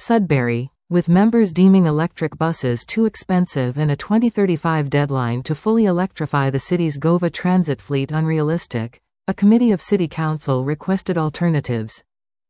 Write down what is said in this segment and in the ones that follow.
Sudbury, with members deeming electric buses too expensive and a 2035 deadline to fully electrify the city's GOVA transit fleet unrealistic, a committee of City Council requested alternatives.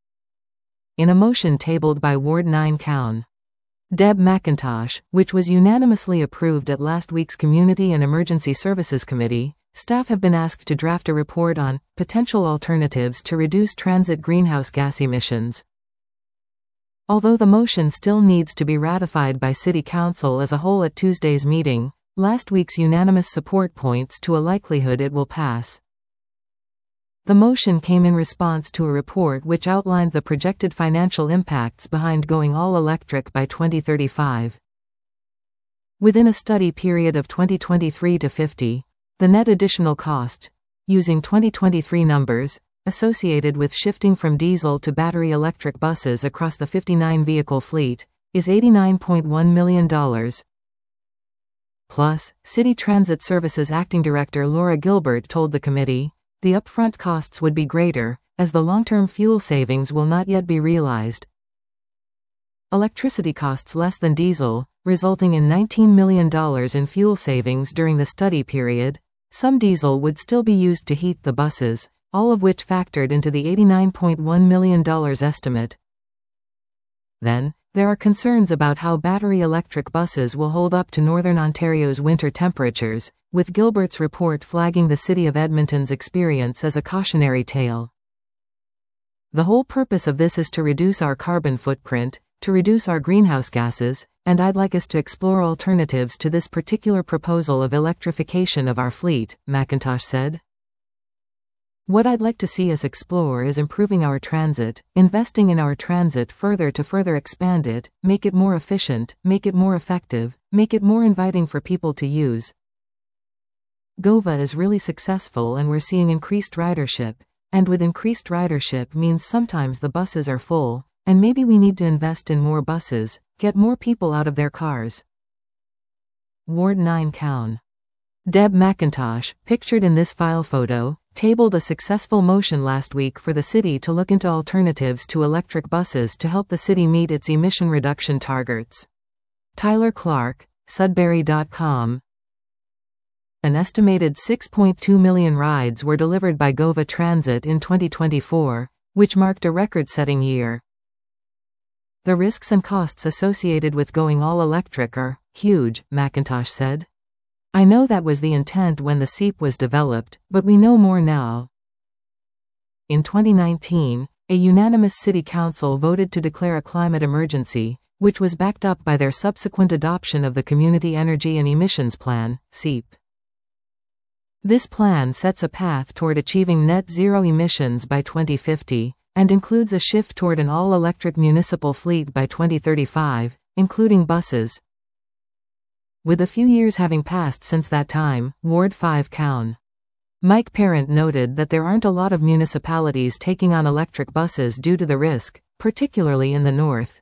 In a motion tabled by Ward 9 Coun. Deb McIntosh, which was unanimously approved at last week's Community and Emergency Services Committee, staff have been asked to draft a report on potential alternatives to reduce transit greenhouse gas emissions. Although the motion still needs to be ratified by City Council as a whole at Tuesday's meeting, last week's unanimous support points to a likelihood it will pass. The motion came in response to a report which outlined the projected financial impacts behind going all electric by 2035. Within a study period of 2023 to 50, the net additional cost, using 2023 numbers, associated with shifting from diesel to battery electric buses across the 59-vehicle fleet, is $89.1 million. Plus, City Transit Services Acting Director Laura Gilbert told the committee, the upfront costs would be greater, as the long-term fuel savings will not yet be realized. Electricity costs less than diesel, resulting in $19 million in fuel savings during the study period. Some diesel would still be used to heat the buses, all of which factored into the $89.1 million estimate. Then, there are concerns about how battery electric buses will hold up to Northern Ontario's winter temperatures, with Gilbert's report flagging the City of Edmonton's experience as a cautionary tale. The whole purpose of this is to reduce our carbon footprint, to reduce our greenhouse gases, and I'd like us to explore alternatives to this particular proposal of electrification of our fleet, McIntosh said. What I'd like to see us explore is improving our transit, investing in our transit further to further expand it, make it more efficient, make it more effective, make it more inviting for people to use. GOVA is really successful and we're seeing increased ridership, and with increased ridership means sometimes the buses are full, and maybe we need to invest in more buses, get more people out of their cars. Ward 9 Coun. Deb McIntosh, pictured in this file photo, tabled a successful motion last week for the city to look into alternatives to electric buses to help the city meet its emission reduction targets. Tyler Clark, Sudbury.com. An estimated 6.2 million rides were delivered by GOVA Transit in 2024, which marked a record-setting year. The risks and costs associated with going all electric are huge, McIntosh said. I know that was the intent when the CEEP was developed, but we know more now. In 2019, a unanimous City Council voted to declare a climate emergency, which was backed up by their subsequent adoption of the Community Energy and Emissions Plan, CEEP. This plan sets a path toward achieving net zero emissions by 2050, and includes a shift toward an all-electric municipal fleet by 2035, including buses. With a few years having passed since that time, Ward 5 Coun. Mike Parent noted that there aren't a lot of municipalities taking on electric buses due to the risk, particularly in the north.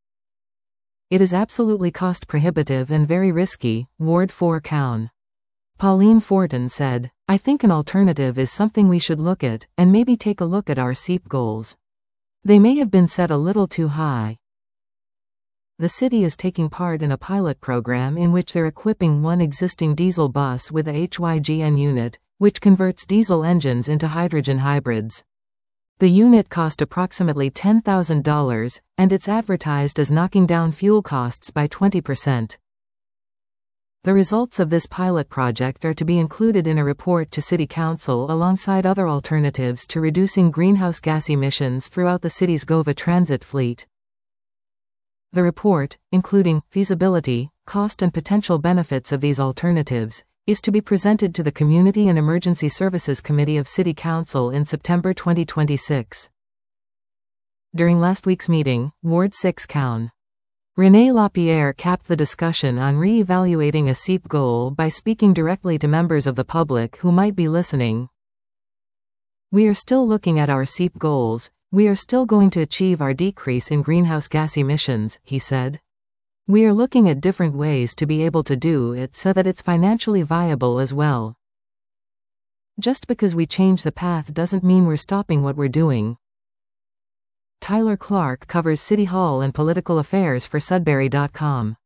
It is absolutely cost-prohibitive and very risky, Ward 4 Coun. Pauline Fortin said, I think an alternative is something we should look at, and maybe take a look at our CEEP goals. They may have been set a little too high. The city is taking part in a pilot program in which they're equipping one existing diesel bus with a HYGN unit, which converts diesel engines into hydrogen hybrids. The unit cost approximately $10,000, and it's advertised as knocking down fuel costs by 20%. The results of this pilot project are to be included in a report to City Council alongside other alternatives to reducing greenhouse gas emissions throughout the city's GOVA transit fleet. The report, including feasibility, cost and potential benefits of these alternatives, is to be presented to the Community and Emergency Services Committee of City Council in September 2026. During last week's meeting, Ward 6 Coun. Renee Lapierre capped the discussion on re-evaluating a CEEP goal by speaking directly to members of the public who might be listening. We are still looking at our CEEP goals. We are still going to achieve our decrease in greenhouse gas emissions, he said. We are looking at different ways to be able to do it so that it's financially viable as well. Just because we change the path doesn't mean we're stopping what we're doing. Tyler Clark covers City Hall and political affairs for Sudbury.com.